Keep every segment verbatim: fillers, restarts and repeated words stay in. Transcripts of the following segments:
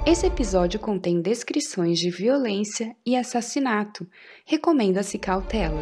Esse episódio contém descrições de violência e assassinato. Recomenda-se cautela.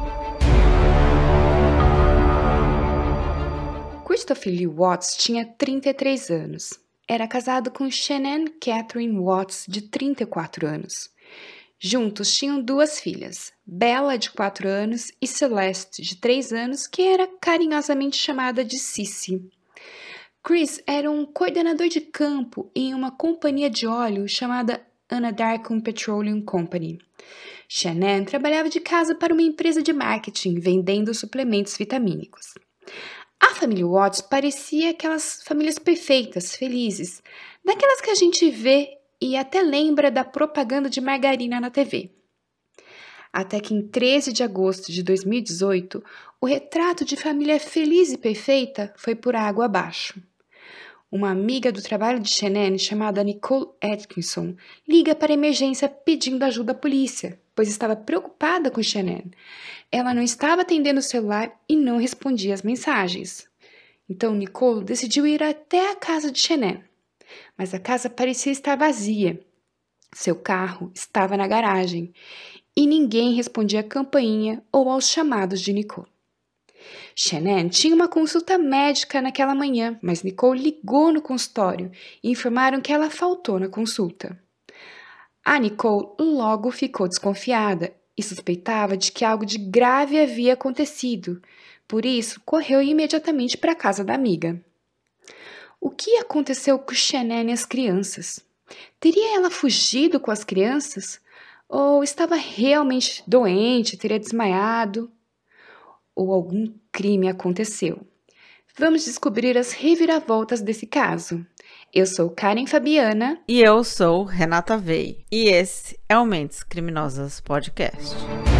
Christopher Lee Watts tinha trinta e três anos. Era casado com Shanann Catherine Watts, de trinta e quatro anos. Juntos tinham duas filhas, Bella, de quatro anos, e Celeste, de três anos, que era carinhosamente chamada de Sissy. Chris era um coordenador de campo em uma companhia de óleo chamada Anadarko Petroleum Company. Shanann trabalhava de casa para uma empresa de marketing, vendendo suplementos vitamínicos. A família Watts parecia aquelas famílias perfeitas, felizes, daquelas que a gente vê e até lembra da propaganda de margarina na T V. Até que em treze de agosto de dois mil e dezoito, o retrato de família feliz e perfeita foi por água abaixo. Uma amiga do trabalho de Shanann, chamada Nicole Atkinson, liga para a emergência pedindo ajuda à polícia, pois estava preocupada com Shanann. Ela não estava atendendo o celular e não respondia às mensagens. Então Nicole decidiu ir até a casa de Shanann, mas a casa parecia estar vazia. Seu carro estava na garagem e ninguém respondia à campainha ou aos chamados de Nicole. Shanann tinha uma consulta médica naquela manhã, mas Nicole ligou no consultório e informaram que ela faltou na consulta. A Nicole logo ficou desconfiada e suspeitava de que algo de grave havia acontecido, por isso correu imediatamente para a casa da amiga. O que aconteceu com Shanann e as crianças? Teria ela fugido com as crianças? Ou estava realmente doente, teria desmaiado? Ou algum crime aconteceu? Vamos descobrir as reviravoltas desse caso. Eu sou Karen Fabiana. E eu sou Renata Vei. E esse é o Mentes Criminosas Podcast.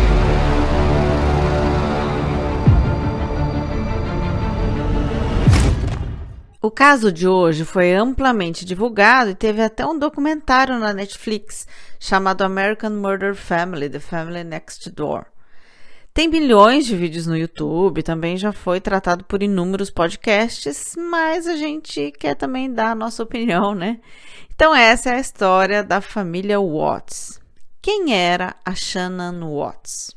O caso de hoje foi amplamente divulgado e teve até um documentário na Netflix chamado American Murder Family, The Family Next Door. Tem milhões de vídeos no YouTube, também já foi tratado por inúmeros podcasts, mas a gente quer também dar a nossa opinião, né? Então essa é a história da família Watts. Quem era a Shanann Watts?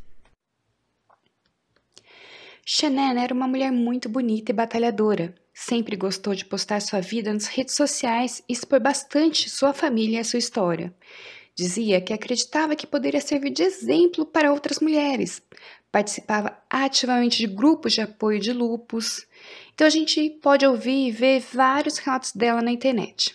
Shanann era uma mulher muito bonita e batalhadora. Sempre gostou de postar sua vida nas redes sociais e expor bastante sua família e a sua história. Dizia que acreditava que poderia servir de exemplo para outras mulheres. Participava ativamente de grupos de apoio de lupus. Então a gente pode ouvir e ver vários relatos dela na internet.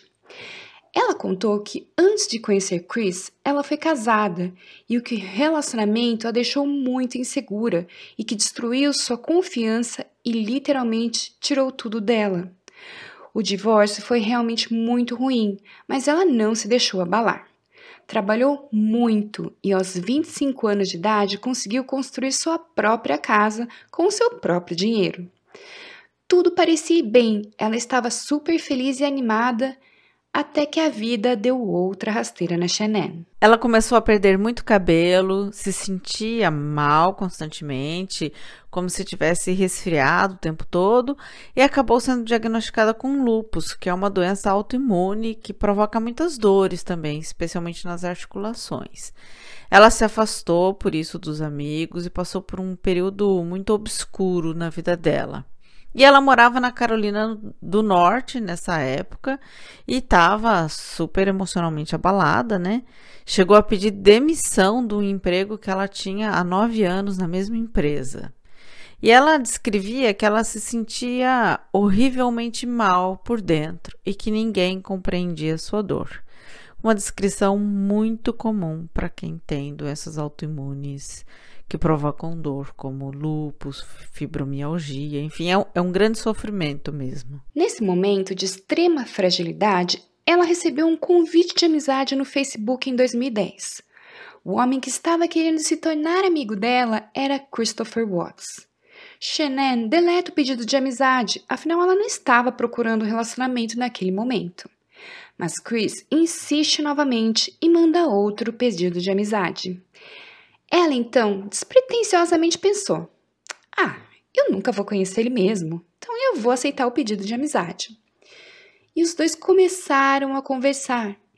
Ela contou que antes de conhecer Chris, ela foi casada e o que o relacionamento a deixou muito insegura e que destruiu sua confiança e literalmente tirou tudo dela. O divórcio foi realmente muito ruim, mas ela não se deixou abalar. Trabalhou muito e aos vinte e cinco anos de idade conseguiu construir sua própria casa com seu próprio dinheiro. Tudo parecia ir bem, ela estava super feliz e animada, até que a vida deu outra rasteira na Shanann. Ela começou a perder muito cabelo, se sentia mal constantemente, como se tivesse resfriado o tempo todo, e acabou sendo diagnosticada com lúpus, que é uma doença autoimune que provoca muitas dores também, especialmente nas articulações. Ela se afastou, por isso, dos amigos e passou por um período muito obscuro na vida dela. E ela morava na Carolina do Norte nessa época e estava super emocionalmente abalada, né? Chegou a pedir demissão do emprego que ela tinha há nove anos na mesma empresa. E ela descrevia que ela se sentia horrivelmente mal por dentro e que ninguém compreendia sua dor. Uma descrição muito comum para quem tem doenças autoimunes que provocam dor, como lúpus, fibromialgia, enfim, é um, é um grande sofrimento mesmo. Nesse momento de extrema fragilidade, ela recebeu um convite de amizade no Facebook em dois mil e dez. O homem que estava querendo se tornar amigo dela era Christopher Watts. Shanann deleta o pedido de amizade, afinal ela não estava procurando um relacionamento naquele momento. Mas Chris insiste novamente e manda outro pedido de amizade. Ela, então, despretensiosamente pensou: ah, eu nunca vou conhecer ele mesmo, então eu vou aceitar o pedido de amizade. E os dois começaram a conversar.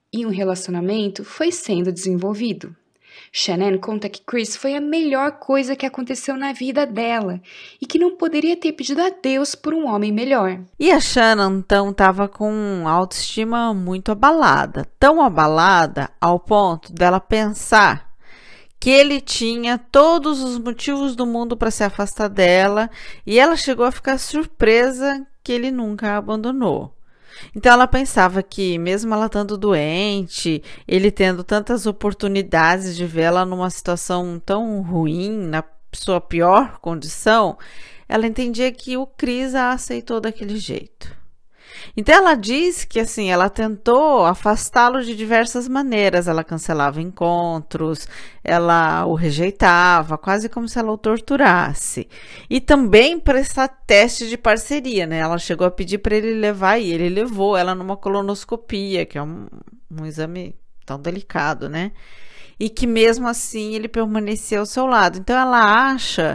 e um relacionamento foi sendo desenvolvido. Shannon conta que Chris foi a melhor coisa que aconteceu na vida dela e que não poderia ter pedido a Deus por um homem melhor. E a Shannon, então, estava com autoestima muito abalada, tão abalada ao ponto dela pensar que ele tinha todos os motivos do mundo para se afastar dela, e ela chegou a ficar surpresa que ele nunca a abandonou. Então ela pensava que, mesmo ela estando doente, ele tendo tantas oportunidades de vê-la numa situação tão ruim, na sua pior condição, ela entendia que o Chris a aceitou daquele jeito. Então ela diz que assim, ela tentou afastá-lo de diversas maneiras, ela cancelava encontros, ela o rejeitava, quase como se ela o torturasse. E também prestar teste de parceria, né? Ela chegou a pedir para ele levar e ele levou ela numa colonoscopia, que é um, um exame tão delicado, né? E que mesmo assim ele permanecia ao seu lado. Então ela acha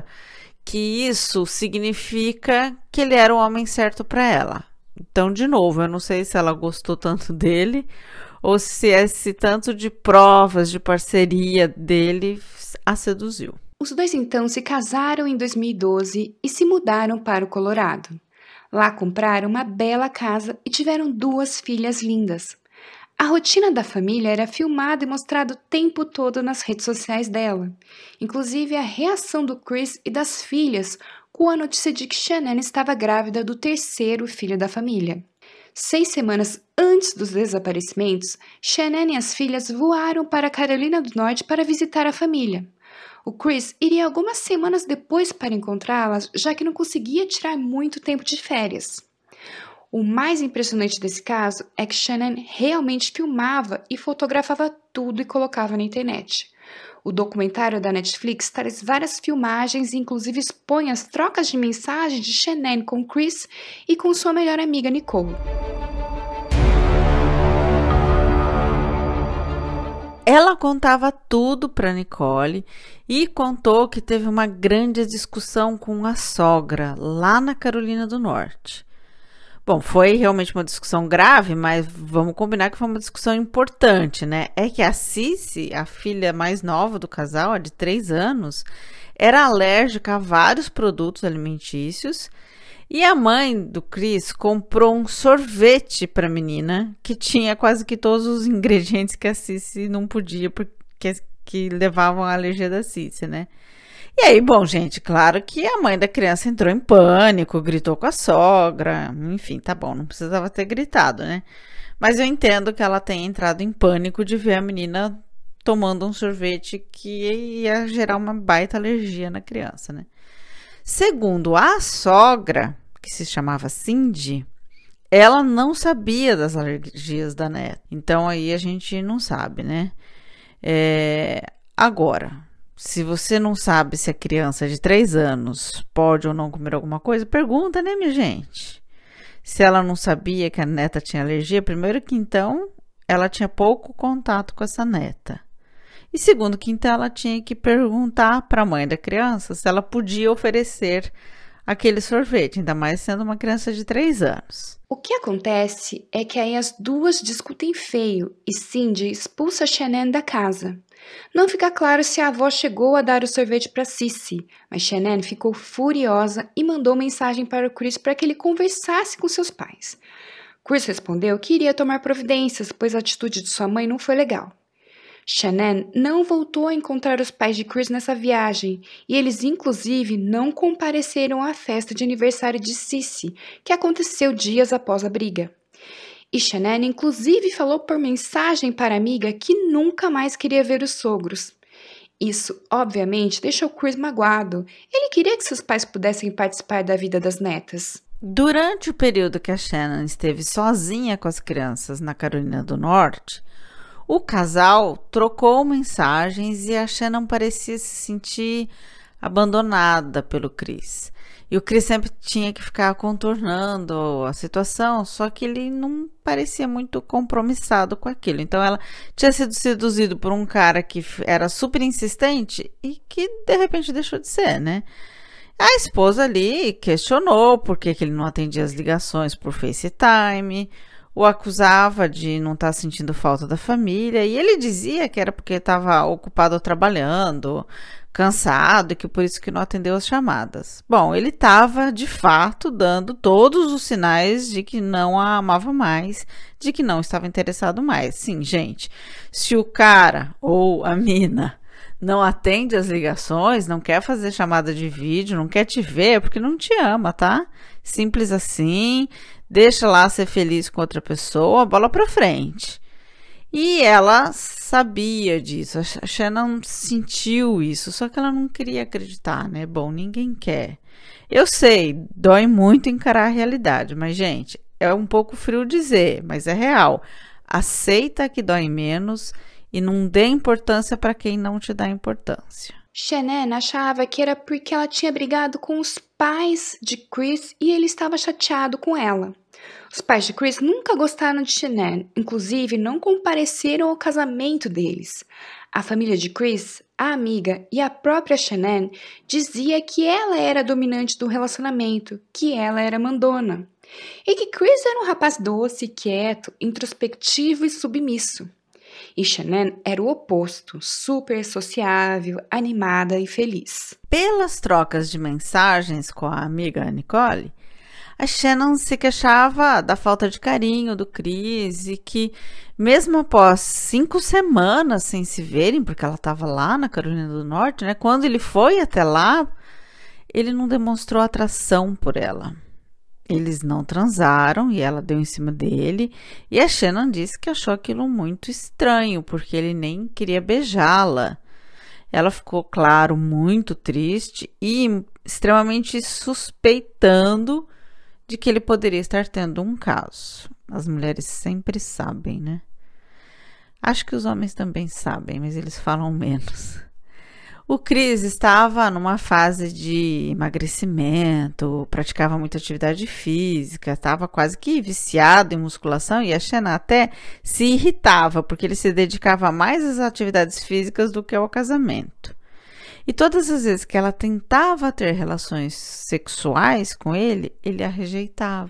que isso significa que ele era o homem certo para ela. Então, de novo, eu não sei se ela gostou tanto dele ou se esse tanto de provas de parceria dele a seduziu. Os dois então se casaram em dois mil e doze e se mudaram para o Colorado. Lá compraram uma bela casa e tiveram duas filhas lindas. A rotina da família era filmada e mostrada o tempo todo nas redes sociais dela, inclusive a reação do Chris e das filhas com a notícia de que Shannon estava grávida do terceiro filho da família. Seis semanas antes dos desaparecimentos, Shannon e as filhas voaram para a Carolina do Norte para visitar a família. O Chris iria algumas semanas depois para encontrá-las, já que não conseguia tirar muito tempo de férias. O mais impressionante desse caso é que Shannon realmente filmava e fotografava tudo e colocava na internet. O documentário da Netflix traz várias filmagens e inclusive expõe as trocas de mensagens de Shannon com Chris e com sua melhor amiga Nicole. Ela contava tudo para Nicole e contou que teve uma grande discussão com a sogra lá na Carolina do Norte. Bom, foi realmente uma discussão grave, mas vamos combinar que foi uma discussão importante, né? É que a Cici, a filha mais nova do casal, a de três anos, era alérgica a vários produtos alimentícios e a mãe do Chris comprou um sorvete para a menina que tinha quase que todos os ingredientes que a Cici não podia, porque que levavam à alergia da Cici, né? E aí, bom, gente, claro que a mãe da criança entrou em pânico, gritou com a sogra, enfim, tá bom, não precisava ter gritado, né? Mas eu entendo que ela tenha entrado em pânico de ver a menina tomando um sorvete que ia gerar uma baita alergia na criança, né? Segundo a sogra, que se chamava Cindy, ela não sabia das alergias da neta, então aí a gente não sabe, né? É, agora... Se você não sabe se a criança de três anos pode ou não comer alguma coisa, pergunta, né, minha gente? Se ela não sabia que a neta tinha alergia, primeiro que então ela tinha pouco contato com essa neta. E segundo que então ela tinha que perguntar para a mãe da criança se ela podia oferecer aquele sorvete, ainda mais sendo uma criança de três anos. O que acontece é que aí as duas discutem feio e Cindy expulsa Shannon da casa. Não fica claro se a avó chegou a dar o sorvete para Cici, mas Shannon ficou furiosa e mandou mensagem para o Chris para que ele conversasse com seus pais. Chris respondeu que iria tomar providências, pois a atitude de sua mãe não foi legal. Shannon não voltou a encontrar os pais de Chris nessa viagem e eles inclusive não compareceram à festa de aniversário de Cici, que aconteceu dias após a briga. E Shannon inclusive falou por mensagem para a amiga que nunca mais queria ver os sogros. Isso, obviamente, deixou Chris magoado. Ele queria que seus pais pudessem participar da vida das netas. Durante o período que a Shannon esteve sozinha com as crianças na Carolina do Norte, o casal trocou mensagens e a Shannon parecia se sentir abandonada pelo Chris. E o Chris sempre tinha que ficar contornando a situação, só que ele não parecia muito compromissado com aquilo. Então ela tinha sido seduzido por um cara que era super insistente e que de repente deixou de ser, né? A esposa ali questionou por que, que ele não atendia as ligações por FaceTime. o acusava de não estar sentindo falta da família, e ele dizia que era porque estava ocupado trabalhando, cansado, e que por isso que não atendeu as chamadas. Bom, ele estava, de fato, dando todos os sinais de que não a amava mais, de que não estava interessado mais. Sim, gente, se o cara ou a mina não atende as ligações, não quer fazer chamada de vídeo, não quer te ver, é porque não te ama, tá? Simples assim, deixa lá ser feliz com outra pessoa, bola pra frente. E ela sabia disso, a Shannon sentiu isso, só que ela não queria acreditar, né? Bom, ninguém quer. Eu sei, dói muito encarar a realidade, mas, gente, é um pouco frio dizer, mas é real. Aceita que dói menos e não dê importância para quem não te dá importância. Shannon achava que era porque ela tinha brigado com os pais de Chris e ele estava chateado com ela. Os pais de Chris nunca gostaram de Shannon, inclusive não compareceram ao casamento deles. A família de Chris, a amiga e a própria Shannon dizia que ela era a dominante do relacionamento, que ela era mandona. E que Chris era um rapaz doce, quieto, introspectivo e submisso. E Shannon era o oposto, super sociável, animada e feliz. Pelas trocas de mensagens com a amiga Nicole, a Shannon se queixava da falta de carinho do Chris e que, mesmo após cinco semanas sem se verem, porque ela estava lá na Carolina do Norte, né, quando ele foi até lá, ele não demonstrou atração por ela. Eles não transaram e ela deu em cima dele, e a Shannon disse que achou aquilo muito estranho, porque ele nem queria beijá-la. Ela ficou, claro, muito triste e extremamente suspeitando de que ele poderia estar tendo um caso. As mulheres sempre sabem, né? Acho que os homens também sabem, mas eles falam menos. O Chris estava numa fase de emagrecimento, praticava muita atividade física, estava quase que viciado em musculação, e a Shannon até se irritava, porque ele se dedicava mais às atividades físicas do que ao casamento. E todas as vezes que ela tentava ter relações sexuais com ele, ele a rejeitava.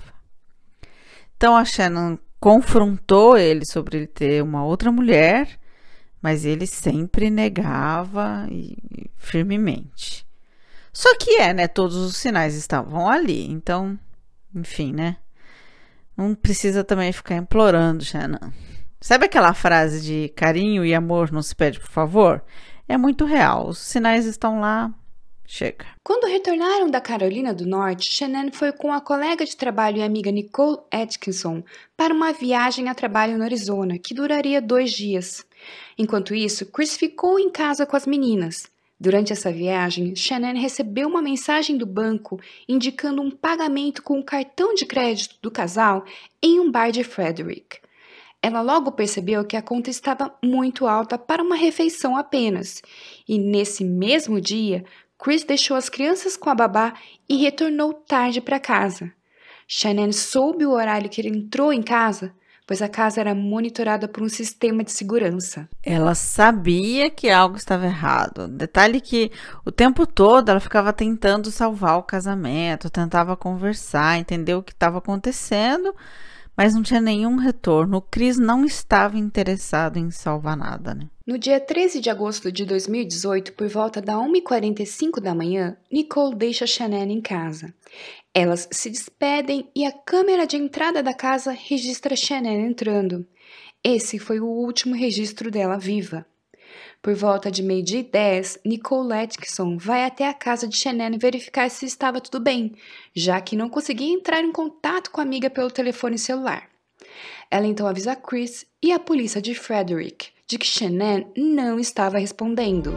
Então a Shannon confrontou ele sobre ele ter uma outra mulher, mas ele sempre negava e, e firmemente. Só que é, né? Todos os sinais estavam ali. Então, enfim, né? Não precisa também ficar implorando, Shannon. Sabe aquela frase de carinho e amor não se pede por favor? É muito real. Os sinais estão lá. Chega. Quando retornaram da Carolina do Norte, Shannon foi com a colega de trabalho e amiga Nicole Atkinson para uma viagem a trabalho no Arizona, que duraria dois dias. Enquanto isso, Chris ficou em casa com as meninas. Durante essa viagem, Shannon recebeu uma mensagem do banco indicando um pagamento com o cartão de crédito do casal em um bar de Frederick. Ela logo percebeu que a conta estava muito alta para uma refeição apenas, e nesse mesmo dia, Chris deixou as crianças com a babá e retornou tarde para casa. Shannon soube o horário que ele entrou em casa, pois a casa era monitorada por um sistema de segurança. Ela sabia que algo estava errado. Detalhe que o tempo todo ela ficava tentando salvar o casamento, tentava conversar, entender o que estava acontecendo, mas não tinha nenhum retorno. O Chris não estava interessado em salvar nada, né? No dia treze de agosto de dois mil e dezoito, por volta da uma e quarenta e cinco da manhã, Nicole deixa Shannon em casa. Elas se despedem e a câmera de entrada da casa registra Shannon entrando. Esse foi o último registro dela viva. Por volta de meio-dia e dez, Nicole Atkinson vai até a casa de Shannon verificar se estava tudo bem, já que não conseguia entrar em contato com a amiga pelo telefone celular. Ela então avisa a Chris e a polícia de Frederick de que Shannon não estava respondendo.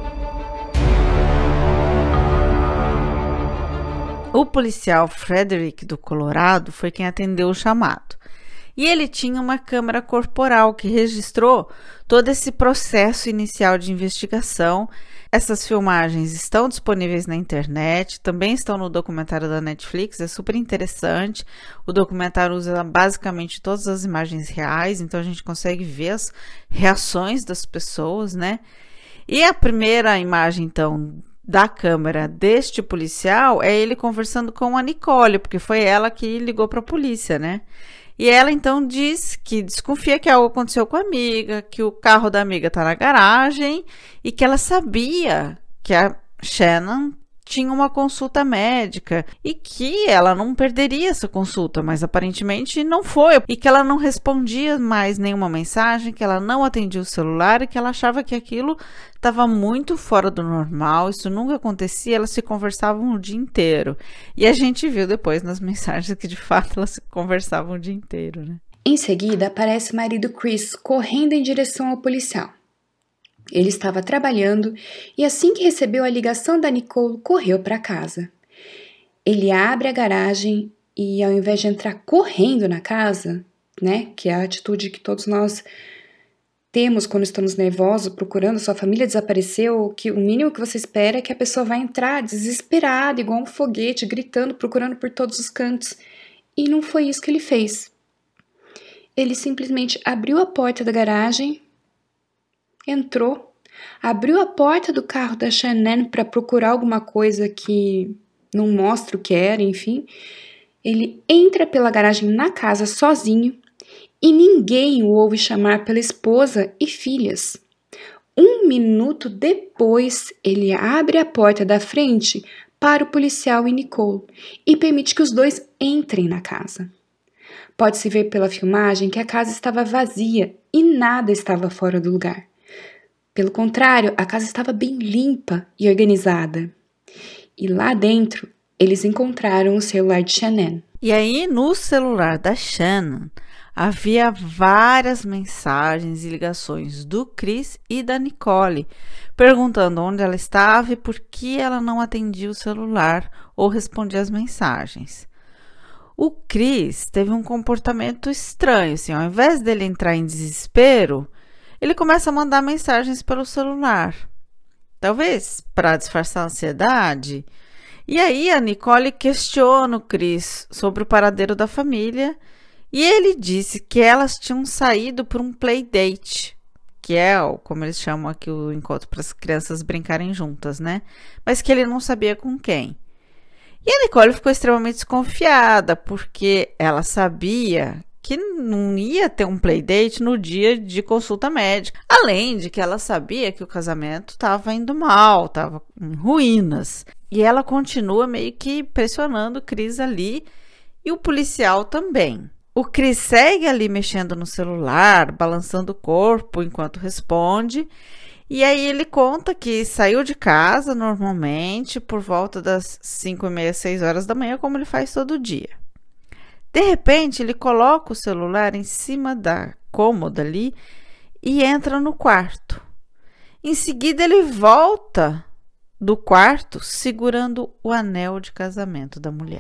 O policial Frederick do Colorado foi quem atendeu o chamado. E ele tinha uma câmera corporal que registrou todo esse processo inicial de investigação. Essas filmagens estão disponíveis na internet, também estão no documentário da Netflix, é super interessante. O documentário usa basicamente todas as imagens reais, então a gente consegue ver as reações das pessoas, né? E a primeira imagem, então, da câmera deste policial é ele conversando com a Nicole, porque foi ela que ligou para a polícia, né? E ela então diz que desconfia que algo aconteceu com a amiga, que o carro da amiga está na garagem e que ela sabia que a Shannon tinha uma consulta médica e que ela não perderia essa consulta, mas aparentemente não foi, e que ela não respondia mais nenhuma mensagem, que ela não atendia o celular e que ela achava que aquilo estava muito fora do normal, isso nunca acontecia, elas se conversavam o dia inteiro. E a gente viu depois nas mensagens que de fato elas se conversavam o dia inteiro, né? Em seguida, aparece o marido Chris correndo em direção ao policial. Ele estava trabalhando e assim que recebeu a ligação da Nicole, correu para casa. Ele abre a garagem e ao invés de entrar correndo na casa, né, que é a atitude que todos nós temos quando estamos nervosos, procurando, sua família desapareceu, que o mínimo que você espera é que a pessoa vai entrar desesperada, igual um foguete, gritando, procurando por todos os cantos. E não foi isso que ele fez. Ele simplesmente abriu a porta da garagem, entrou, abriu a porta do carro da Shannon para procurar alguma coisa que não mostra o que era, enfim. Ele entra pela garagem na casa sozinho e ninguém o ouve chamar pela esposa e filhas. Um minuto depois, ele abre a porta da frente para o policial e Nicole e permite que os dois entrem na casa. Pode-se ver pela filmagem que a casa estava vazia e nada estava fora do lugar. Pelo contrário, a casa estava bem limpa e organizada. E lá dentro, eles encontraram o celular de Shannon. E aí, no celular da Shannon, havia várias mensagens e ligações do Chris e da Nicole, perguntando onde ela estava e por que ela não atendia o celular ou respondia as mensagens. O Chris teve um comportamento estranho, assim, ao invés dele entrar em desespero, ele começa a mandar mensagens pelo celular, talvez para disfarçar a ansiedade. E aí a Nicole questiona o Chris sobre o paradeiro da família e ele disse que elas tinham saído por um playdate, que é, como eles chamam aqui, o encontro para as crianças brincarem juntas, né? Mas que ele não sabia com quem. E a Nicole ficou extremamente desconfiada, porque ela sabia que não ia ter um playdate no dia de consulta médica. Além de que ela sabia que o casamento estava indo mal, estava em ruínas. E ela continua meio que pressionando o Chris ali e o policial também. O Chris segue ali mexendo no celular, balançando o corpo enquanto responde. E aí ele conta que saiu de casa normalmente por volta das cinco e meia, seis horas da manhã, como ele faz todo dia. De repente, ele coloca o celular em cima da cômoda ali e entra no quarto. Em seguida, ele volta do quarto segurando o anel de casamento da mulher.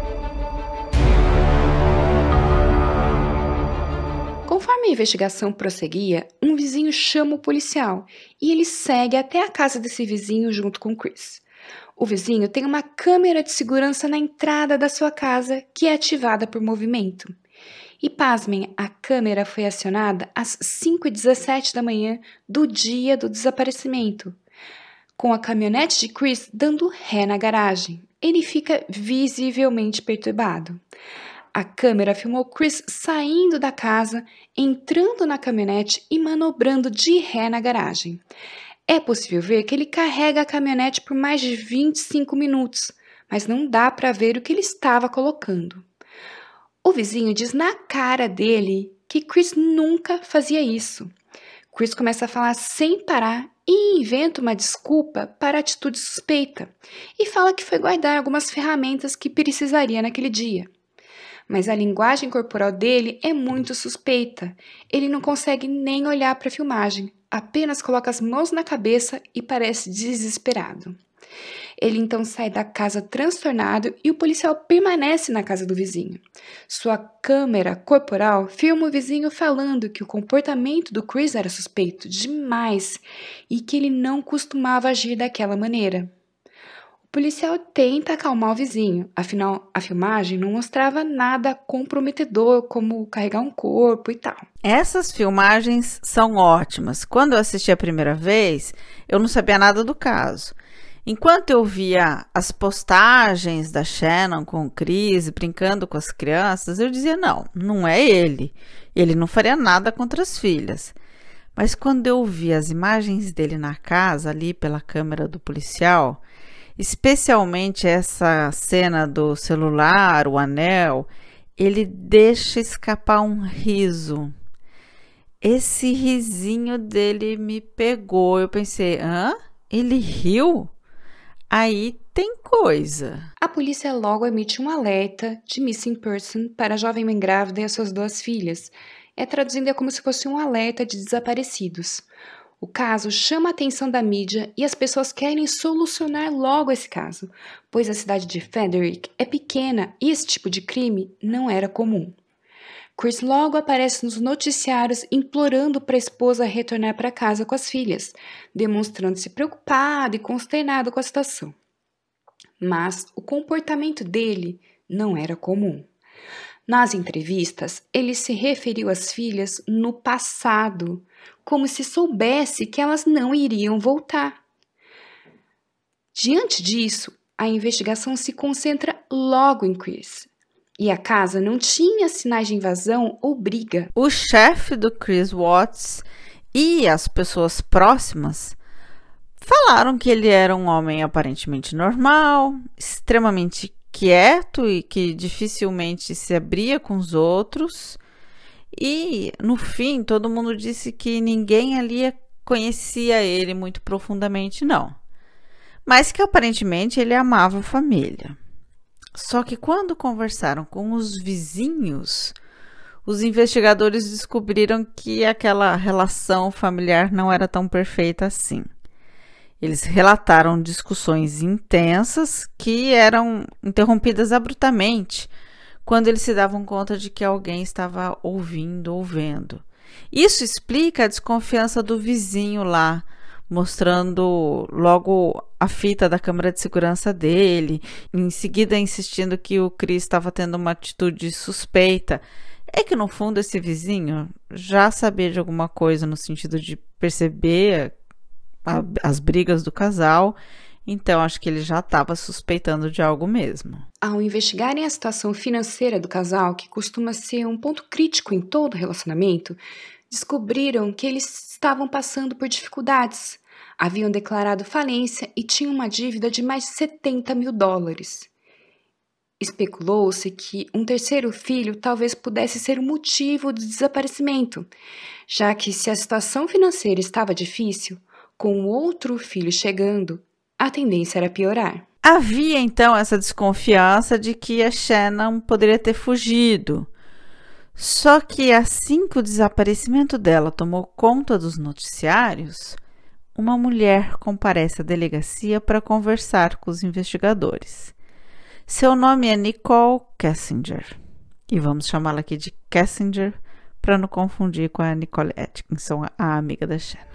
Conforme a investigação prosseguia, um vizinho chama o policial e ele segue até a casa desse vizinho junto com Chris. O vizinho tem uma câmera de segurança na entrada da sua casa que é ativada por movimento. E pasmem, a câmera foi acionada às cinco e dezessete da manhã do dia do desaparecimento, com a caminhonete de Chris dando ré na garagem. Ele fica visivelmente perturbado. A câmera filmou Chris saindo da casa, entrando na caminhonete e manobrando de ré na garagem. É possível ver que ele carrega a caminhonete por mais de vinte e cinco minutos, mas não dá para ver o que ele estava colocando. O vizinho diz na cara dele que Chris nunca fazia isso. Chris começa a falar sem parar e inventa uma desculpa para a atitude suspeita e fala que foi guardar algumas ferramentas que precisaria naquele dia. Mas a linguagem corporal dele é muito suspeita. Ele não consegue nem olhar para a filmagem, apenas coloca as mãos na cabeça e parece desesperado. Ele então sai da casa transtornado e o policial permanece na casa do vizinho. Sua câmera corporal filma o vizinho falando que o comportamento do Chris era suspeito demais e que ele não costumava agir daquela maneira. O policial tenta acalmar o vizinho, afinal a filmagem não mostrava nada comprometedor, como carregar um corpo e tal. Essas filmagens são ótimas. Quando eu assisti a primeira vez, eu não sabia nada do caso. Enquanto eu via as postagens da Shannon com o Chris, brincando com as crianças, eu dizia, não, não é ele. Ele não faria nada contra as filhas. Mas quando eu vi as imagens dele na casa, ali pela câmera do policial, especialmente essa cena do celular, o anel, ele deixa escapar um riso. Esse risinho dele me pegou. Eu pensei, hã? Ele riu? Aí tem coisa. A polícia logo emite um alerta de missing person para a jovem mãe grávida e as suas duas filhas. É traduzindo como se fosse um alerta de desaparecidos. O caso chama a atenção da mídia e as pessoas querem solucionar logo esse caso, pois a cidade de Frederick é pequena e esse tipo de crime não era comum. Chris logo aparece nos noticiários implorando para a esposa retornar para casa com as filhas, demonstrando-se preocupado e consternado com a situação. Mas o comportamento dele não era comum. Nas entrevistas, ele se referiu às filhas no passado, como se soubesse que elas não iriam voltar. Diante disso, a investigação se concentra logo em Chris. E a casa não tinha sinais de invasão ou briga. O chefe do Chris Watts e as pessoas próximas falaram que ele era um homem aparentemente normal, extremamente quieto e que dificilmente se abria com os outros. E, no fim, todo mundo disse que ninguém ali conhecia ele muito profundamente, não. Mas que aparentemente ele amava a família. Só que quando conversaram com os vizinhos, os investigadores descobriram que aquela relação familiar não era tão perfeita assim. Eles relataram discussões intensas que eram interrompidas abruptamente quando eles se davam conta de que alguém estava ouvindo ou vendo. Isso explica a desconfiança do vizinho lá, mostrando logo a fita da câmera de segurança dele, em seguida insistindo que o Chris estava tendo uma atitude suspeita. É que no fundo esse vizinho já sabia de alguma coisa no sentido de perceber a, as brigas do casal, então acho que ele já estava suspeitando de algo mesmo. Ao investigarem a situação financeira do casal, que costuma ser um ponto crítico em todo relacionamento, descobriram que eles estavam passando por dificuldades. Haviam declarado falência e tinham uma dívida de mais de setenta mil dólares. Especulou-se que um terceiro filho talvez pudesse ser o motivo do desaparecimento, já que se a situação financeira estava difícil, com o outro filho chegando, a tendência era piorar. Havia então essa desconfiança de que a Shannon poderia ter fugido. Só que assim que o desaparecimento dela tomou conta dos noticiários, uma mulher comparece à delegacia para conversar com os investigadores. Seu nome é Nicole Kessinger, e vamos chamá-la aqui de Kessinger para não confundir com a Nicole Atkinson, a amiga da Shannon.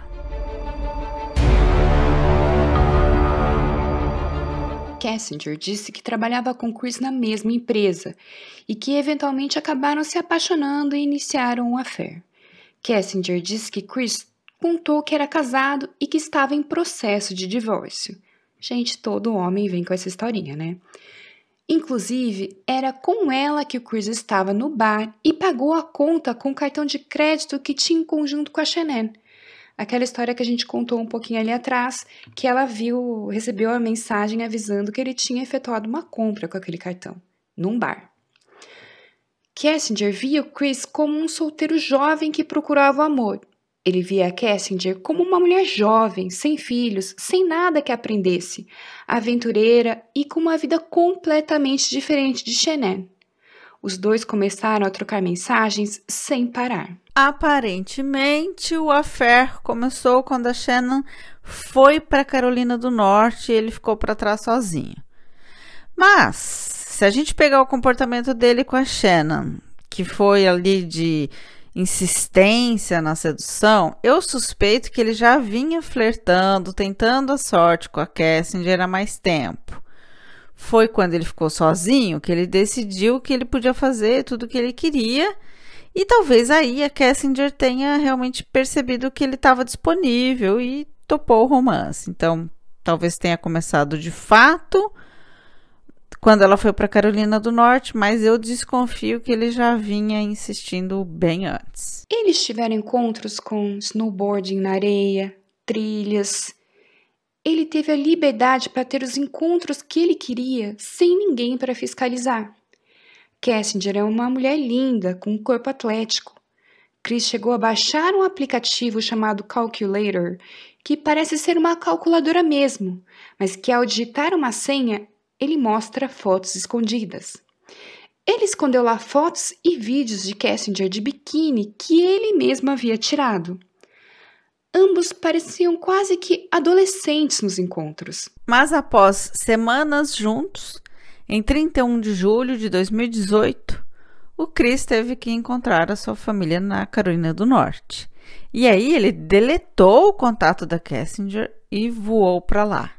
Kessinger disse que trabalhava com Chris na mesma empresa e que eventualmente acabaram se apaixonando e iniciaram um affair. Kessinger disse que Chris contou que era casado e que estava em processo de divórcio. Gente, todo homem vem com essa historinha, né? Inclusive, era com ela que o Chris estava no bar e pagou a conta com o cartão de crédito que tinha em conjunto com a Shannon. Aquela história que a gente contou um pouquinho ali atrás, que ela viu, recebeu a mensagem avisando que ele tinha efetuado uma compra com aquele cartão, num bar. Kessinger via o Chris como um solteiro jovem que procurava o amor. Ele via a Kessinger como uma mulher jovem, sem filhos, sem nada que aprendesse, aventureira e com uma vida completamente diferente de Shannon. Os dois começaram a trocar mensagens sem parar. Aparentemente, o affair começou quando a Shannon foi para Carolina do Norte e ele ficou para trás sozinho. Mas, se a gente pegar o comportamento dele com a Shannon, que foi ali de insistência na sedução, eu suspeito que ele já vinha flertando, tentando a sorte com a Kessinger há mais tempo. Foi quando ele ficou sozinho que ele decidiu que ele podia fazer tudo o que ele queria. E talvez aí a Kessinger tenha realmente percebido que ele estava disponível e topou o romance. Então, talvez tenha começado de fato quando ela foi para Carolina do Norte, mas eu desconfio que ele já vinha insistindo bem antes. Eles tiveram encontros com snowboarding na areia, trilhas. Ele teve a liberdade para ter os encontros que ele queria, sem ninguém para fiscalizar. Kessinger é uma mulher linda, com um corpo atlético. Chris chegou a baixar um aplicativo chamado Calculator, que parece ser uma calculadora mesmo, mas que ao digitar uma senha, ele mostra fotos escondidas. Ele escondeu lá fotos e vídeos de Kessinger de biquíni que ele mesmo havia tirado. Ambos pareciam quase que adolescentes nos encontros. Mas após semanas juntos, em trinta e um de julho de dois mil e dezoito, o Chris teve que encontrar a sua família na Carolina do Norte. E aí ele deletou o contato da Kessinger e voou para lá.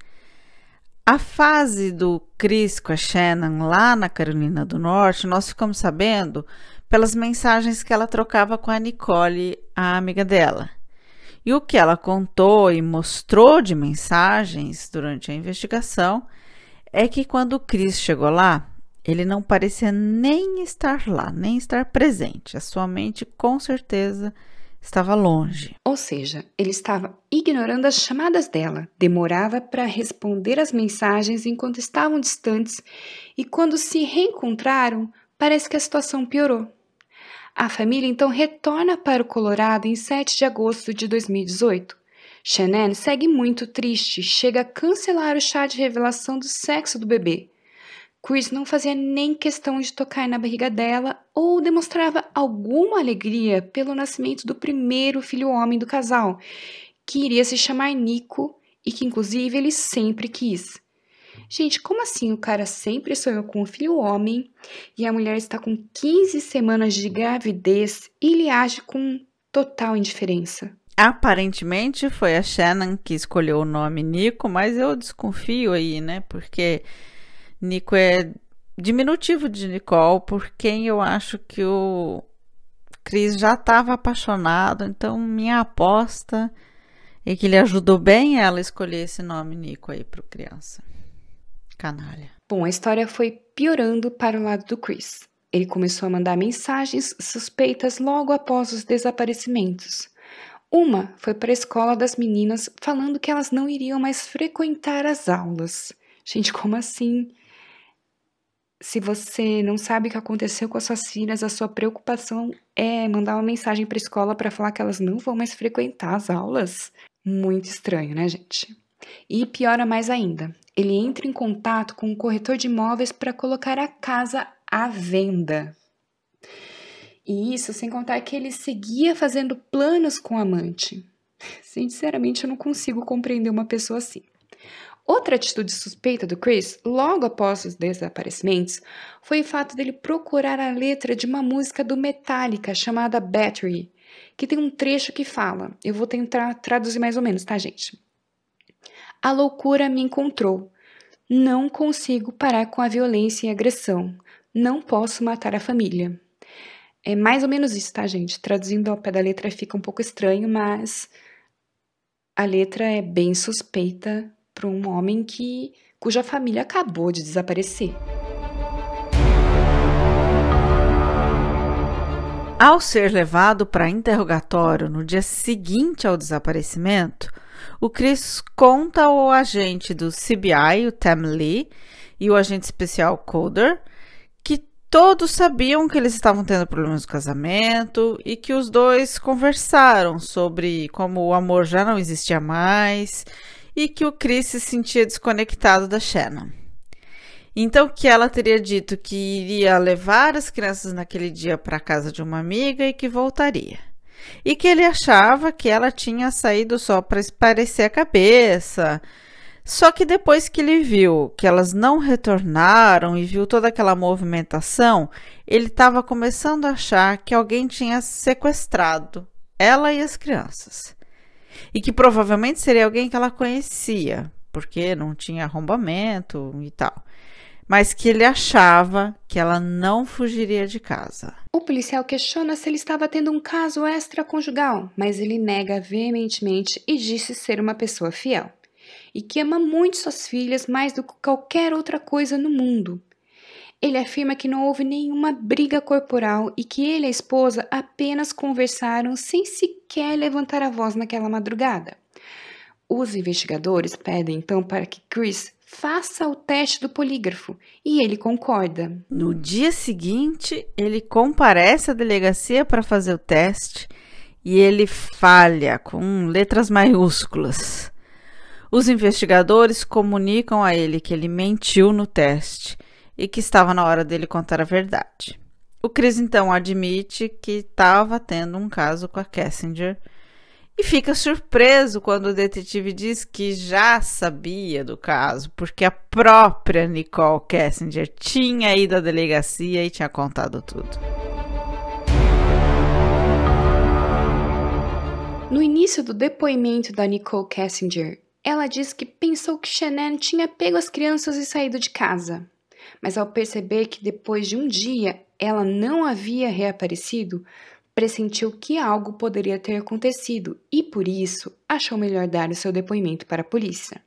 A fase do Chris com a Shannon lá na Carolina do Norte, nós ficamos sabendo pelas mensagens que ela trocava com a Nicole, a amiga dela. E o que ela contou e mostrou de mensagens durante a investigação é que quando o Chris chegou lá, ele não parecia nem estar lá, nem estar presente. A sua mente, com certeza, estava longe. Ou seja, ele estava ignorando as chamadas dela, demorava para responder as mensagens enquanto estavam distantes e quando se reencontraram, parece que a situação piorou. A família então retorna para o Colorado em sete de agosto de dois mil e dezoito. Shannon segue muito triste, chega a cancelar o chá de revelação do sexo do bebê. Chris não fazia nem questão de tocar na barriga dela ou demonstrava alguma alegria pelo nascimento do primeiro filho homem do casal, que iria se chamar Nico e que inclusive ele sempre quis. Gente, como assim o cara sempre sonhou com um filho homem e a mulher está com quinze semanas de gravidez e ele age com total indiferença? Aparentemente foi a Shannon que escolheu o nome Nico, mas eu desconfio aí, né? Porque Nico é diminutivo de Nicole, por quem eu acho que o Chris já estava apaixonado, então minha aposta é que ele ajudou bem ela a escolher esse nome Nico aí para criança. Canalha. Bom, a história foi piorando para o lado do Chris. Ele começou a mandar mensagens suspeitas logo após os desaparecimentos. Uma foi para a escola das meninas falando que elas não iriam mais frequentar as aulas. Gente, como assim? Se você não sabe o que aconteceu com as suas filhas, a sua preocupação é mandar uma mensagem para a escola para falar que elas não vão mais frequentar as aulas? Muito estranho, né, gente? E piora mais ainda, ele entra em contato com um corretor de imóveis para colocar a casa à venda. E isso sem contar que ele seguia fazendo planos com o amante. Sinceramente, eu não consigo compreender uma pessoa assim. Outra atitude suspeita do Chris, logo após os desaparecimentos, foi o fato dele procurar a letra de uma música do Metallica chamada Battery, que tem um trecho que fala, eu vou tentar traduzir mais ou menos, tá, gente? A loucura me encontrou. Não consigo parar com a violência e a agressão. Não posso matar a família. É mais ou menos isso, tá, gente? Traduzindo ao pé da letra fica um pouco estranho, mas a letra é bem suspeita para um homem que, cuja família acabou de desaparecer. Ao ser levado para interrogatório no dia seguinte ao desaparecimento, o Chris conta ao agente do C B I, o Tam Lee, e o agente especial Coder, que todos sabiam que eles estavam tendo problemas no casamento e que os dois conversaram sobre como o amor já não existia mais e que o Chris se sentia desconectado da Shannon. Então, que ela teria dito que iria levar as crianças naquele dia para a casa de uma amiga e que voltaria. E que ele achava que ela tinha saído só para esparecer a cabeça. Só que depois que ele viu que elas não retornaram e viu toda aquela movimentação, ele estava começando a achar que alguém tinha sequestrado ela e as crianças. E que provavelmente seria alguém que ela conhecia, porque não tinha arrombamento e tal. Mas que ele achava que ela não fugiria de casa. O policial questiona se ele estava tendo um caso extraconjugal, mas ele nega veementemente e disse ser uma pessoa fiel. e que ama muito suas filhas mais do que qualquer outra coisa no mundo. Ele afirma que não houve nenhuma briga corporal e que ele e a esposa apenas conversaram sem sequer levantar a voz naquela madrugada. Os investigadores pedem então para que Chris faça o teste do polígrafo e ele concorda. No dia seguinte, ele comparece à delegacia para fazer o teste e ele falha com letras maiúsculas. Os investigadores comunicam a ele que ele mentiu no teste e que estava na hora dele contar a verdade. O Chris então admite que estava tendo um caso com a Kessinger e fica surpreso quando o detetive diz que já sabia do caso, porque a própria Nicole Kessinger tinha ido à delegacia e tinha contado tudo. No início do depoimento da Nicole Kessinger, ela diz que pensou que Shanann tinha pego as crianças e saído de casa. Mas ao perceber que depois de um dia ela não havia reaparecido, pressentiu que algo poderia ter acontecido e, por isso, achou melhor dar o seu depoimento para a polícia.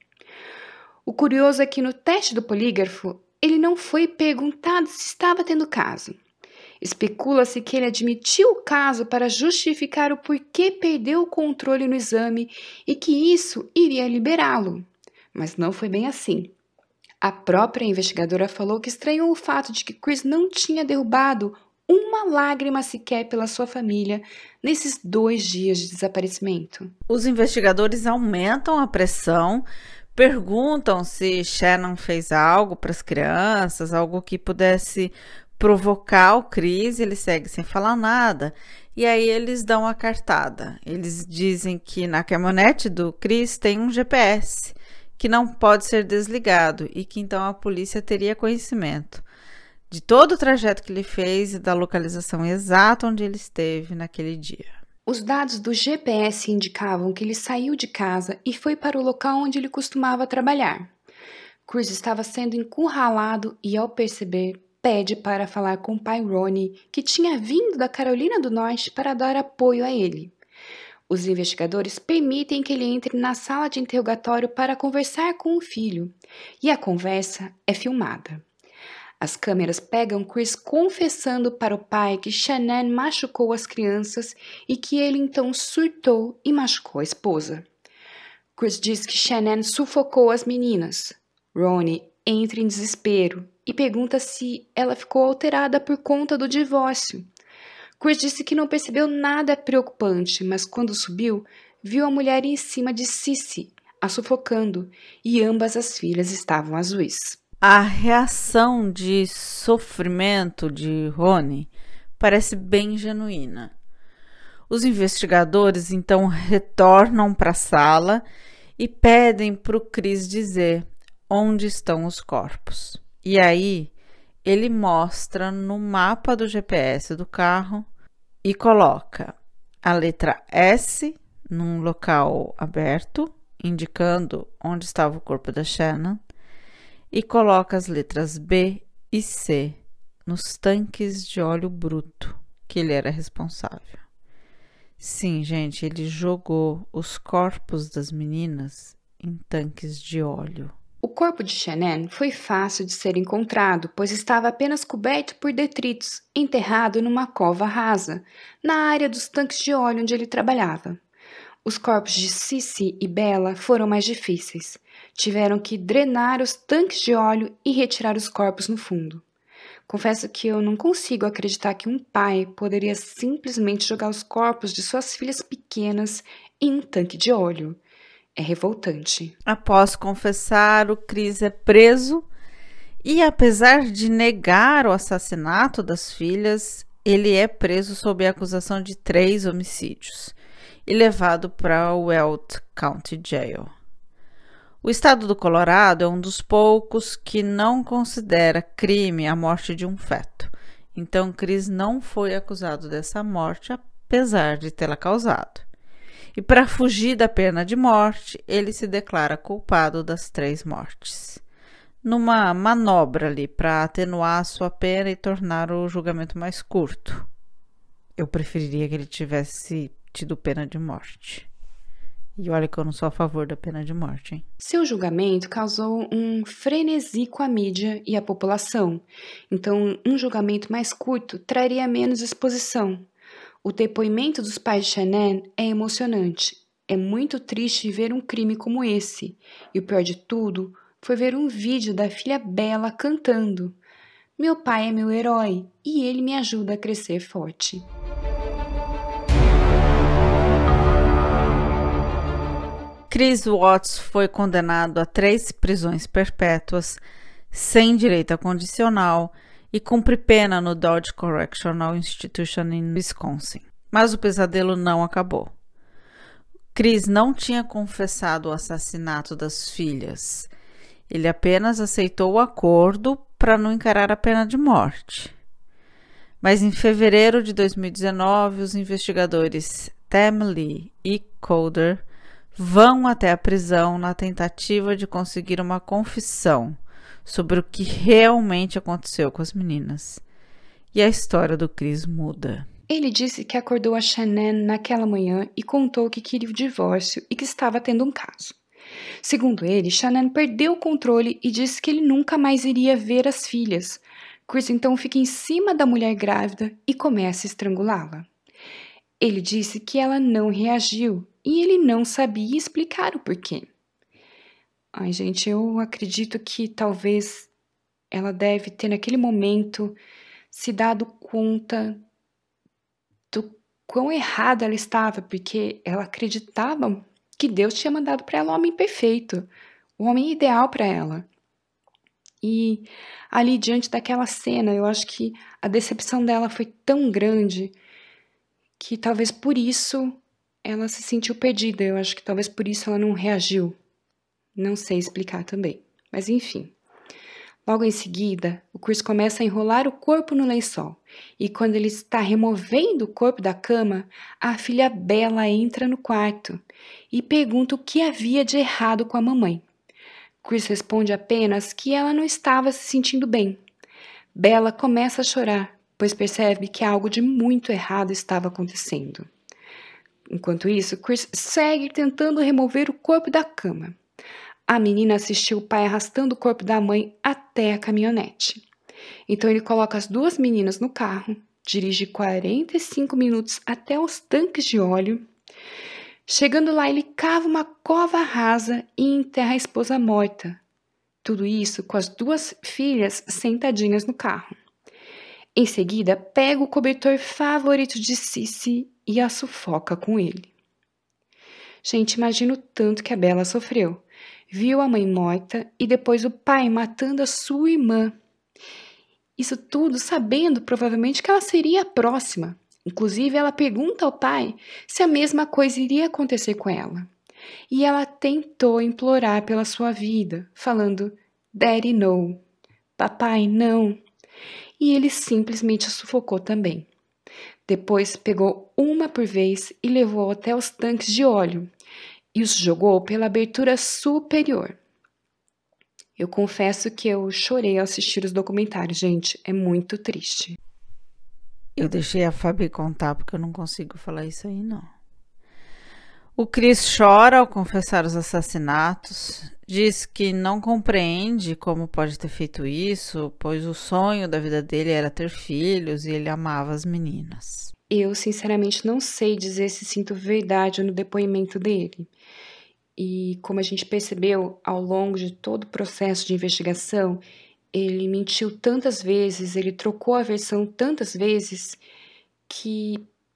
O curioso é que no teste do polígrafo, ele não foi perguntado se estava tendo caso. Especula-se que ele admitiu o caso para justificar o porquê perdeu o controle no exame e que isso iria liberá-lo. Mas não foi bem assim. A própria investigadora falou que estranhou o fato de que Chris não tinha derrubado uma lágrima sequer pela sua família nesses dois dias de desaparecimento. Os investigadores aumentam a pressão, perguntam se Shannon fez algo para as crianças, algo que pudesse provocar o Chris, ele segue sem falar nada. E aí eles dão a cartada. Eles dizem que na caminhonete do Chris tem um G P S, que não pode ser desligado e que então a polícia teria conhecimento de todo o trajeto que ele fez e da localização exata onde ele esteve naquele dia. Os dados do G P S indicavam que ele saiu de casa e foi para o local onde ele costumava trabalhar. Chris estava sendo encurralado e, ao perceber, pede para falar com o pai Ronnie, que tinha vindo da Carolina do Norte para dar apoio a ele. Os investigadores permitem que ele entre na sala de interrogatório para conversar com o filho, e a conversa é filmada. As câmeras pegam Chris confessando para o pai que Shanann machucou as crianças e que ele então surtou e machucou a esposa. Chris diz que Shanann sufocou as meninas. Ronnie entra em desespero e pergunta se ela ficou alterada por conta do divórcio. Chris disse que não percebeu nada preocupante, mas quando subiu, viu a mulher em cima de Cissy, a sufocando, e ambas as filhas estavam azuis. A reação de sofrimento de Ronnie parece bem genuína. Os investigadores então retornam para a sala e pedem para o Chris dizer onde estão os corpos. E aí ele mostra no mapa do G P S do carro e coloca a letra S num local aberto, indicando onde estava o corpo da Shannon, e coloca as letras B e C nos tanques de óleo bruto que ele era responsável. Sim, gente, ele jogou os corpos das meninas em tanques de óleo. O corpo de Shanann foi fácil de ser encontrado, pois estava apenas coberto por detritos, enterrado numa cova rasa, na área dos tanques de óleo onde ele trabalhava. Os corpos de Cissy e Bella foram mais difíceis. Tiveram que drenar os tanques de óleo e retirar os corpos no fundo. Confesso que eu não consigo acreditar que um pai poderia simplesmente jogar os corpos de suas filhas pequenas em um tanque de óleo. É revoltante. Após confessar, o Chris é preso e, apesar de negar o assassinato das filhas, ele é preso sob a acusação de três homicídios e levado para o Weld County Jail. O estado do Colorado é um dos poucos que não considera crime a morte de um feto. Então, Chris não foi acusado dessa morte, apesar de tê-la causado. E para fugir da pena de morte, ele se declara culpado das três mortes. Numa manobra ali para atenuar a sua pena e tornar o julgamento mais curto. Eu preferiria que ele tivesse tido pena de morte. E olha que eu não sou a favor da pena de morte, hein? Seu julgamento causou um frenesi com a mídia e a população. Então, um julgamento mais curto traria menos exposição. O depoimento dos pais de Shanann é emocionante. É muito triste ver um crime como esse. E o pior de tudo foi ver um vídeo da filha Bella cantando. Meu pai é meu herói e ele me ajuda a crescer forte. Chris Watts foi condenado a três prisões perpétuas, sem direito a condicional, e cumpre pena no Dodge Correctional Institution em Wisconsin. Mas o pesadelo não acabou. Chris não tinha confessado o assassinato das filhas. Ele apenas aceitou o acordo para não encarar a pena de morte. Mas em fevereiro de dois mil e dezenove, os investigadores Tam Lee e Coder vão até a prisão na tentativa de conseguir uma confissão sobre o que realmente aconteceu com as meninas. E a história do Chris muda. Ele disse que acordou a Shanann naquela manhã e contou que queria o divórcio e que estava tendo um caso. Segundo ele, Shanann perdeu o controle e disse que ele nunca mais iria ver as filhas. Chris então fica em cima da mulher grávida e começa a estrangulá-la. Ele disse que ela não reagiu e ele não sabia explicar o porquê. Ai, gente, eu acredito que talvez ela deve ter, naquele momento, se dado conta do quão errada ela estava, porque ela acreditava que Deus tinha mandado para ela o homem perfeito, o homem ideal para ela. E ali, diante daquela cena, eu acho que a decepção dela foi tão grande que talvez por isso ela se sentiu perdida. Eu acho que talvez por isso ela não reagiu. Não sei explicar também, mas enfim. Logo em seguida, o Chris começa a enrolar o corpo no lençol, e quando ele está removendo o corpo da cama, a filha Bella entra no quarto e pergunta o que havia de errado com a mamãe. Chris responde apenas que ela não estava se sentindo bem. Bella começa a chorar, pois percebe que algo de muito errado estava acontecendo. Enquanto isso, Chris segue tentando remover o corpo da cama. A menina assistiu o pai arrastando o corpo da mãe até a caminhonete. Então ele coloca as duas meninas no carro, dirige quarenta e cinco minutos até os tanques de óleo. Chegando lá, ele cava uma cova rasa e enterra a esposa morta. Tudo isso com as duas filhas sentadinhas no carro. Em seguida, pega o cobertor favorito de Cissy e a sufoca com ele. Gente, imagina o tanto que a Bella sofreu. Viu a mãe morta e depois o pai matando a sua irmã. Isso tudo sabendo provavelmente que ela seria a próxima. Inclusive, ela pergunta ao pai se a mesma coisa iria acontecer com ela. E ela tentou implorar pela sua vida, falando, Daddy, no. Papai, não. E ele simplesmente a sufocou também. Depois pegou uma por vez e levou até os tanques de óleo e os jogou pela abertura superior. Eu confesso que eu chorei ao assistir os documentários, gente, é muito triste. Eu deixei a Fabi contar porque eu não consigo falar isso aí, não. O Chris chora ao confessar os assassinatos, diz que não compreende como pode ter feito isso, pois o sonho da vida dele era ter filhos e ele amava as meninas. Eu, sinceramente, não sei dizer se sinto verdade no depoimento dele. E como a gente percebeu ao longo de todo o processo de investigação, ele mentiu tantas vezes, ele trocou a versão tantas vezes, que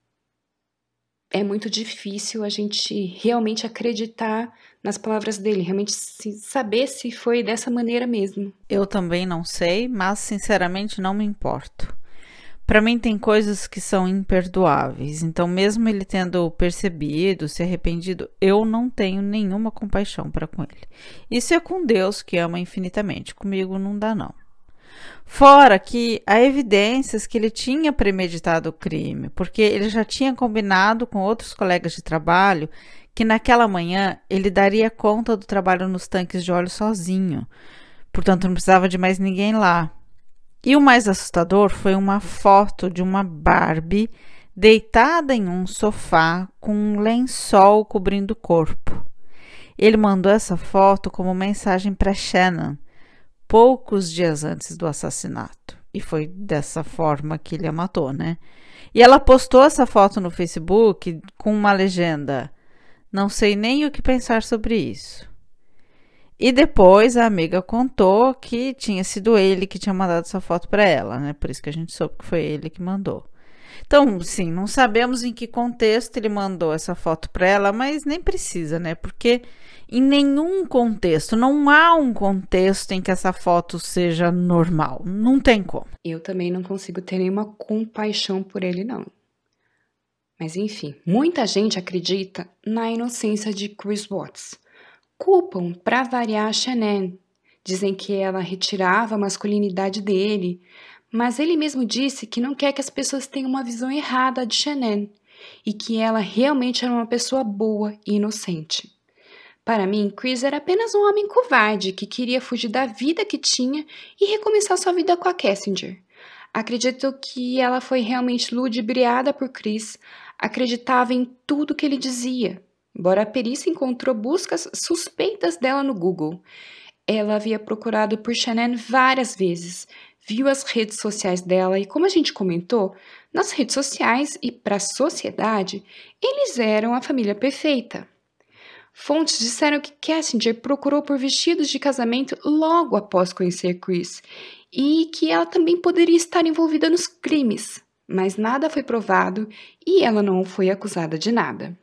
é muito difícil a gente realmente acreditar nas palavras dele, realmente saber se foi dessa maneira mesmo. Eu também não sei, mas sinceramente não me importo. Para mim tem coisas que são imperdoáveis, então mesmo ele tendo percebido, se arrependido, eu não tenho nenhuma compaixão para com ele. Isso é com Deus que ama infinitamente, comigo não dá não. Fora que há evidências que ele tinha premeditado o crime, porque ele já tinha combinado com outros colegas de trabalho que naquela manhã ele daria conta do trabalho nos tanques de óleo sozinho, portanto não precisava de mais ninguém lá. E o mais assustador foi uma foto de uma Barbie deitada em um sofá com um lençol cobrindo o corpo. Ele mandou essa foto como mensagem para Shannon, poucos dias antes do assassinato. E foi dessa forma que ele a matou, né? E ela postou essa foto no Facebook com uma legenda: "Não sei nem o que pensar sobre isso". E depois a amiga contou que tinha sido ele que tinha mandado essa foto para ela, né? Por isso que a gente soube que foi ele que mandou. Então, sim, não sabemos em que contexto ele mandou essa foto para ela, mas nem precisa, né? Porque em nenhum contexto, não há um contexto em que essa foto seja normal. Não tem como. Eu também não consigo ter nenhuma compaixão por ele, não. Mas enfim, muita gente acredita na inocência de Chris Watts. Culpam, para variar, a Shannon. Dizem que ela retirava a masculinidade dele, mas ele mesmo disse que não quer que as pessoas tenham uma visão errada de Shannon e que ela realmente era uma pessoa boa e inocente. Para mim, Chris era apenas um homem covarde que queria fugir da vida que tinha e recomeçar sua vida com a Kessinger. Acredito que ela foi realmente ludibriada por Chris, acreditava em tudo que ele dizia. Embora a perícia encontrou buscas suspeitas dela no Google. Ela havia procurado por Shannon várias vezes, viu as redes sociais dela e, como a gente comentou, nas redes sociais e para a sociedade, eles eram a família perfeita. Fontes disseram que Kessinger procurou por vestidos de casamento logo após conhecer Chris e que ela também poderia estar envolvida nos crimes, mas nada foi provado e ela não foi acusada de nada.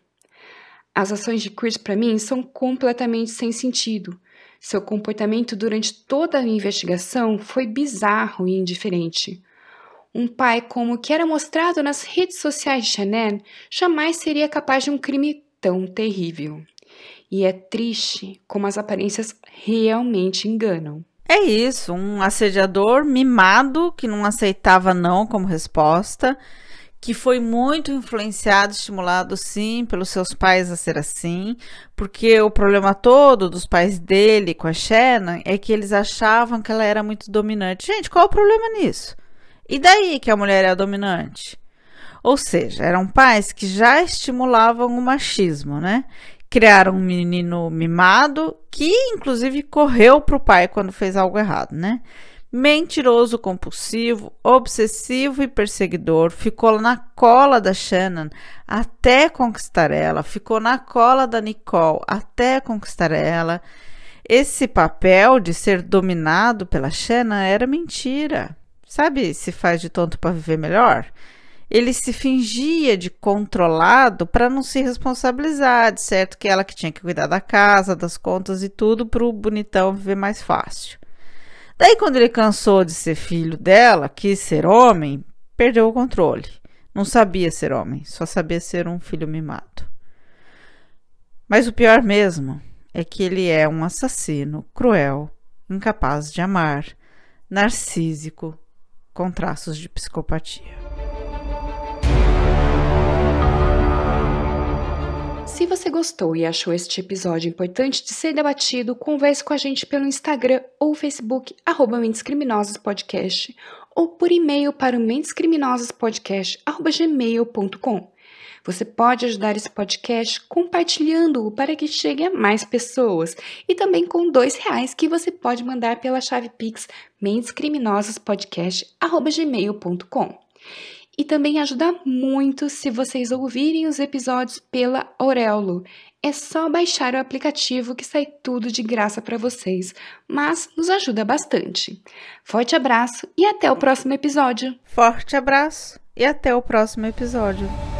As ações de Chris, para mim, são completamente sem sentido. Seu comportamento durante toda a investigação foi bizarro e indiferente. Um pai como o que era mostrado nas redes sociais de Shannon jamais seria capaz de um crime tão terrível. E é triste como as aparências realmente enganam. É isso, um assediador mimado que não aceitava não como resposta, que foi muito influenciado, estimulado sim pelos seus pais a ser assim, porque o problema todo dos pais dele com a Shannon é que eles achavam que ela era muito dominante. Gente, qual é o problema nisso? E daí que a mulher é a dominante? Ou seja, eram pais que já estimulavam o machismo, né? Criaram um menino mimado que inclusive correu para o pai quando fez algo errado, né? Mentiroso, compulsivo, obsessivo e perseguidor, ficou na cola da Shannon até conquistar ela, ficou na cola da Nicole até conquistar ela. Esse papel de ser dominado pela Shannon era mentira. Sabe, se faz de tonto para viver melhor? Ele se fingia de controlado para não se responsabilizar, de certo que ela que tinha que cuidar da casa, das contas e tudo para o bonitão viver mais fácil. Daí, quando ele cansou de ser filho dela, quis ser homem, perdeu o controle. Não sabia ser homem, só sabia ser um filho mimado. Mas o pior mesmo é que ele é um assassino cruel, incapaz de amar, narcísico, com traços de psicopatia. Se você gostou e achou este episódio importante de ser debatido, converse com a gente pelo Instagram ou Facebook, arroba Mentes Criminosas Podcast, ou por e-mail para o mentescriminosaspodcast, arroba gmail ponto com. Você pode ajudar esse podcast compartilhando-o para que chegue a mais pessoas e também com dois reais que você pode mandar pela chave Pix mentescriminosaspodcast, arroba gmail ponto com. E também ajuda muito se vocês ouvirem os episódios pela Aurelo. É só baixar o aplicativo que sai tudo de graça para vocês, mas nos ajuda bastante. Forte abraço e até o próximo episódio. Forte abraço e até o próximo episódio.